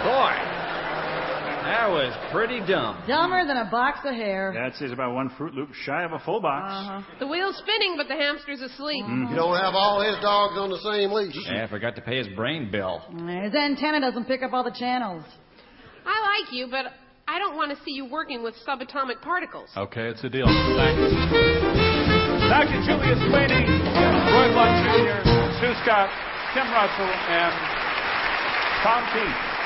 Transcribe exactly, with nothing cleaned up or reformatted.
Boy, that was pretty dumb. Dumber than a box of hair. That's is about one Fruit Loop shy of a full box. Uh-huh. The wheel's spinning, but the hamster's asleep. You don't have all his dogs on the same leash. Yeah, I forgot to pay his brain bill. His antenna doesn't pick up all the channels. I like you, but I don't want to see you working with subatomic particles. Okay, it's a deal. Thanks. Doctor Julius Sweeney, Roy Blunt Junior, Stu Scott, Tim Russell, and Tom Keith.